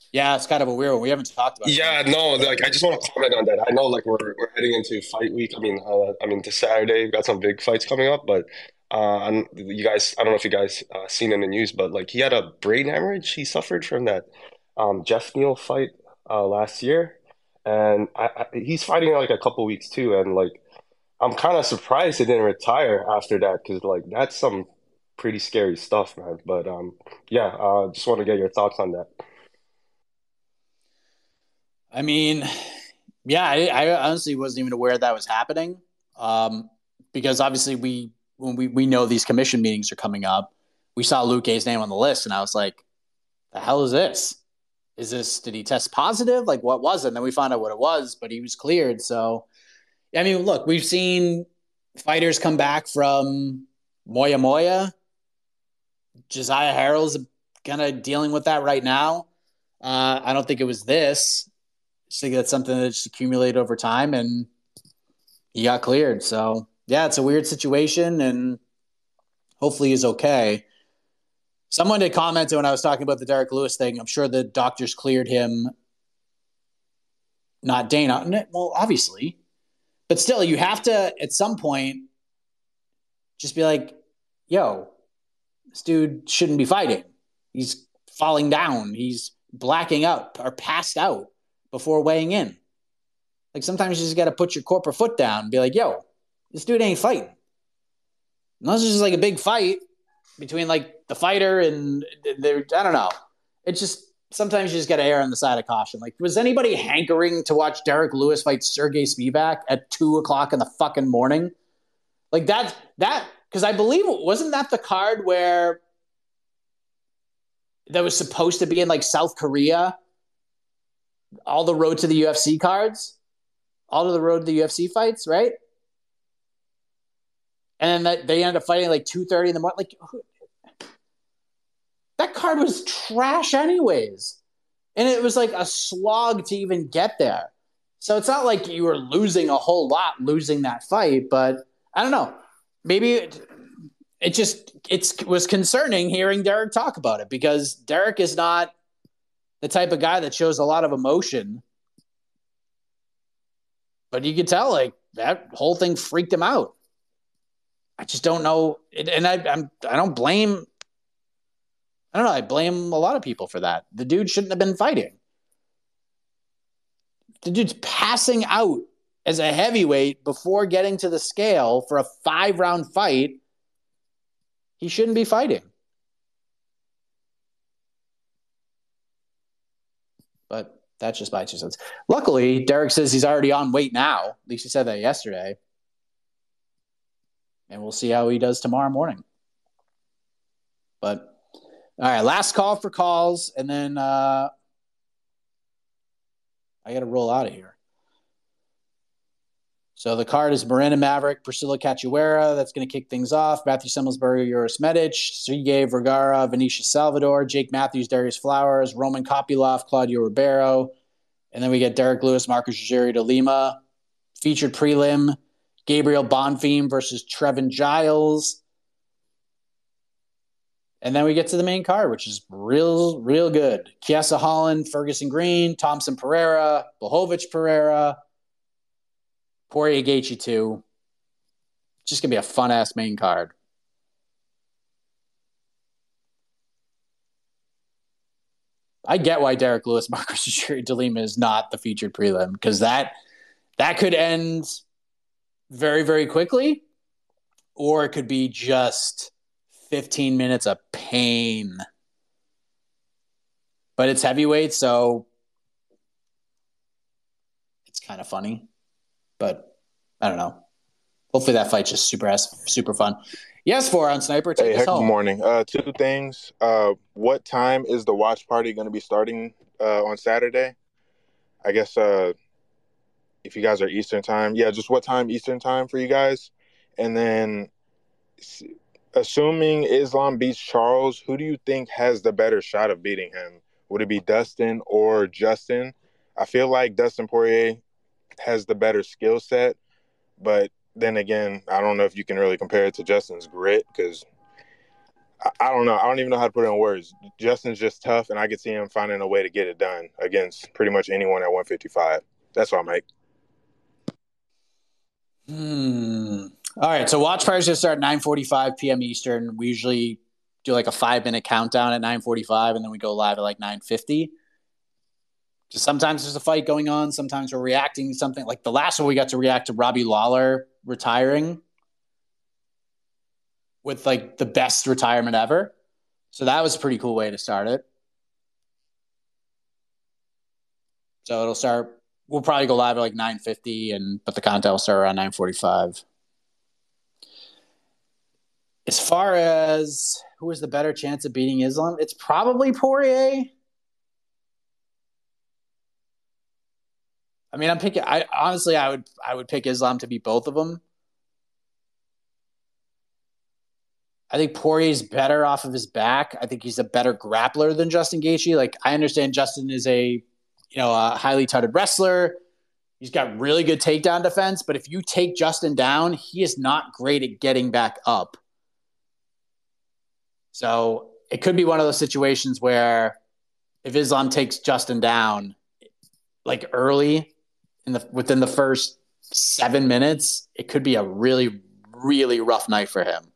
Yeah, it's kind of a weird one. We haven't talked about it. Yeah, no, like I just want to comment on that. I know, like we're we're heading into fight week. I mean, uh, I mean, this Saturday we've got some big fights coming up, but uh, I'm, you guys, I don't know if you guys uh, seen in the news, but like he had a brain hemorrhage he suffered from that um, Jeff Neal fight uh, last year, and I, I, he's fighting in like a couple weeks too, and like I'm kind of surprised he didn't retire after that because like that's some pretty scary stuff, man. But um, yeah, uh, just want to get your thoughts on that. I mean, yeah, I, I honestly wasn't even aware that was happening um, because obviously we when we, we know these commission meetings are coming up, we saw Luque's name on the list, and I was like, the hell is this? Is this, did he test positive? Like, what was it? And then we found out what it was, but he was cleared. So, I mean, look, we've seen fighters come back from Moya Moya. Josiah Harrell's kind of dealing with that right now. Uh, I don't think it was this. I just think that's something that just accumulated over time, and he got cleared. So, yeah, it's a weird situation, and hopefully he's okay. Someone did comment when I was talking about the Derek Lewis thing. I'm sure the doctors cleared him, not Dana. Well, obviously. But still, you have to, at some point, just be like, yo, this dude shouldn't be fighting. He's falling down. He's blacking out or passed out before weighing in. Like, sometimes you just got to put your corporate foot down and be like, yo, this dude ain't fighting. Unless it's just like a big fight between like the fighter and they're, I don't know. It's just, sometimes you just got to err on the side of caution. Like, was anybody hankering to watch Derek Lewis fight Sergey Spivak at two o'clock in the fucking morning? Like that, that, because I believe, wasn't that the card where that was supposed to be in like South Korea? All the road to the U F C cards, all to the road to the U F C fights, right? And then they ended up fighting like two thirty in the morning. Like, that card was trash anyways. And it was like a slog to even get there. So it's not like you were losing a whole lot losing that fight, but I don't know. Maybe it, it just it was concerning hearing Derek talk about it, because Derek is not the type of guy that shows a lot of emotion. But you could tell, like, that whole thing freaked him out. I just don't know. And I I'm, I don't blame... I don't know. I blame a lot of people for that. The dude shouldn't have been fighting. The dude's passing out as a heavyweight before getting to the scale for a five-round fight. He shouldn't be fighting. But that's just my two cents. Luckily, Derek says he's already on weight now. At least he said that yesterday. And we'll see how he does tomorrow morning. But all right, last call for calls, and then uh, I got to roll out of here. So the card is Miranda Maverick, Priscilla Cachoeira. That's going to kick things off. Matthew Semmelsberger, Uros Medic, Sergey Vergara, Venetia Salvador, Jake Matthews, Darius Flowers, Roman Kopylov, Claudio Ribeiro. And then we get Derek Lewis, Marcos Rogério de Lima. Featured prelim, Gabriel Bonfim versus Trevin Giles. And then we get to the main card, which is real, real good. Chiesa Holland, Ferguson Green, Thompson Pereira, Blachowicz Pereira, Poirier Gaethje two. Just going to be a fun-ass main card. I get why Derek Lewis, Marcos Rogério de Lima is not the featured prelim, because that, that could end very, very quickly, or it could be just fifteen minutes of pain. But it's heavyweight, so it's kind of funny. But I don't know. Hopefully that fight's just super super fun. Yes, four on Sniper. Take hey, us heck of home. a morning. Uh, two things. Uh, what time is the watch party going to be starting uh, on Saturday? I guess uh, if you guys are Eastern time. Yeah, just what time Eastern time for you guys? And then assuming Islam beats Charles, who do you think has the better shot of beating him? Would it be Dustin or Justin? I feel like Dustin Poirier has the better skill set, but then again, I don't know if you can really compare it to Justin's grit, because I, I don't know. I don't even know how to put it in words. Justin's just tough, and I could see him finding a way to get it done against pretty much anyone at one fifty-five. That's what I make. Hmm. All right, so watch parties just start at nine forty-five p.m. Eastern. We usually do like a five-minute countdown at nine forty-five, and then we go live at like nine fifty. Just sometimes there's a fight going on. Sometimes we're reacting to something. Like the last one, we got to react to Robbie Lawler retiring with like the best retirement ever. So that was a pretty cool way to start it. So it'll start. We'll probably go live at like nine fifty, and but the content will start around nine forty-five. As far as who has the better chance of beating Islam, it's probably Poirier. I mean, I'm picking. I honestly, I would, I would pick Islam to beat both of them. I think Poirier's better off of his back. I think he's a better grappler than Justin Gaethje. Like, I understand Justin is a, you know, a highly touted wrestler. He's got really good takedown defense, but if you take Justin down, he is not great at getting back up. So it could be one of those situations where if Islam takes Justin down, like early in the within the first seven minutes, it could be a really, really rough night for him.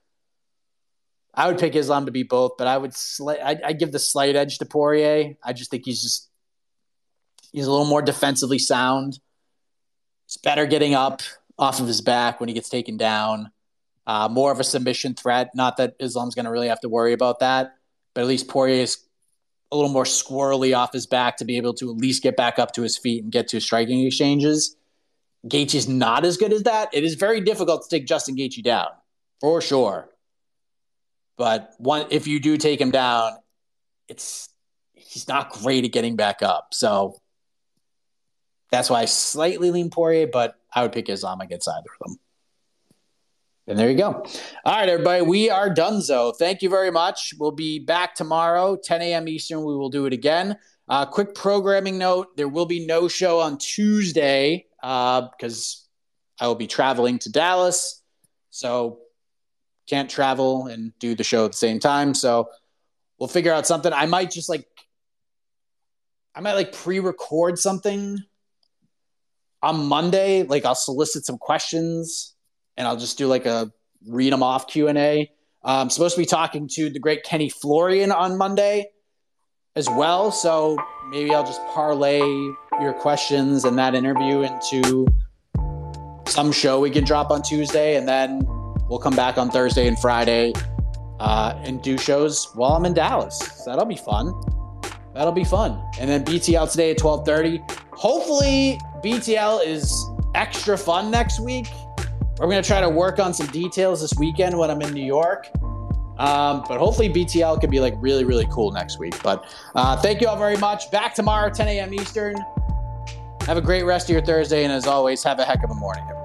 I would pick Islam to beat both, but I would sli- I'd, I'd give the slight edge to Poirier. I just think he's just he's a little more defensively sound. He's better getting up off of his back when he gets taken down. Uh, more of a submission threat. Not that Islam's going to really have to worry about that, but at least Poirier is a little more squirrely off his back to be able to at least get back up to his feet and get to striking exchanges. Gaethje's not as good as that. It is very difficult to take Justin Gaethje down, for sure. But one, if you do take him down, it's he's not great at getting back up. So that's why I slightly lean Poirier, but I would pick Islam against either of them. And there you go. All right, everybody, we are donezo. Thank you very much. We'll be back tomorrow, ten a.m. Eastern. We will do it again. Uh, quick programming note, there will be no show on Tuesday uh, because I will be traveling to Dallas. So can't travel and do the show at the same time. So we'll figure out something. I might just like, I might like pre-record something on Monday. Like I'll solicit some questions and I'll just do like a read them off Q and A. I'm supposed to be talking to the great Kenny Florian on Monday as well. So maybe I'll just parlay your questions and that interview into some show we can drop on Tuesday. And then we'll come back on Thursday and Friday uh, and do shows while I'm in Dallas. So that'll be fun. That'll be fun. And then B T L today at twelve thirty. Hopefully B T L is extra fun next week. We're going to try to work on some details this weekend when I'm in New York. Um, but hopefully B T L could be like really, really cool next week. But uh, thank you all very much. Back tomorrow, ten a.m. Eastern. Have a great rest of your Thursday. And as always, have a heck of a morning, everybody.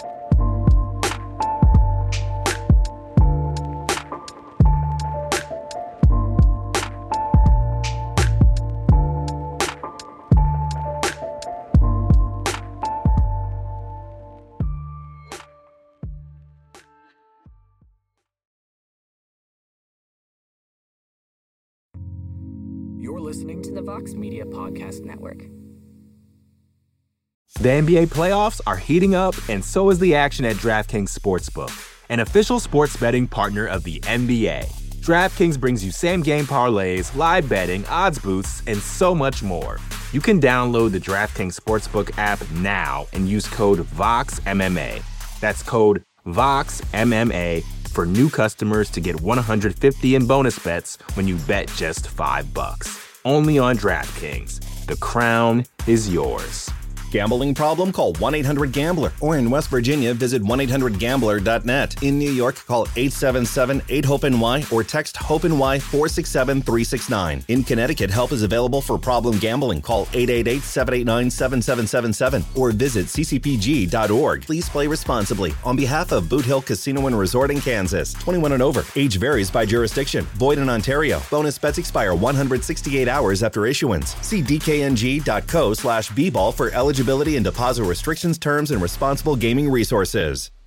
You're listening to the Vox Media Podcast Network. The N B A playoffs are heating up, and so is the action at DraftKings Sportsbook, an official sports betting partner of the N B A. DraftKings brings you same-game parlays, live betting, odds boosts, and so much more. You can download the DraftKings Sportsbook app now and use code VOXMMA. That's code VOXMMA for new customers to get one hundred fifty in bonus bets when you bet just five bucks. Only on DraftKings. The crown is yours. Gambling problem? Call one eight hundred gambler. Or in West Virginia, visit one eight hundred gambler dot net. In New York, call eight seven seven eight hope N Y or text HOPE-NY four six seven three six nine. In Connecticut, help is available for problem gambling. Call eight eight eight seven eight nine seven seven seven seven or visit c c p g dot org. Please play responsibly. On behalf of Boot Hill Casino and Resort in Kansas, twenty-one and over. Age varies by jurisdiction. Void in Ontario. Bonus bets expire one hundred sixty-eight hours after issuance. See d k n g dot co slash b ball for eligibility and deposit restrictions, terms, and responsible gaming resources.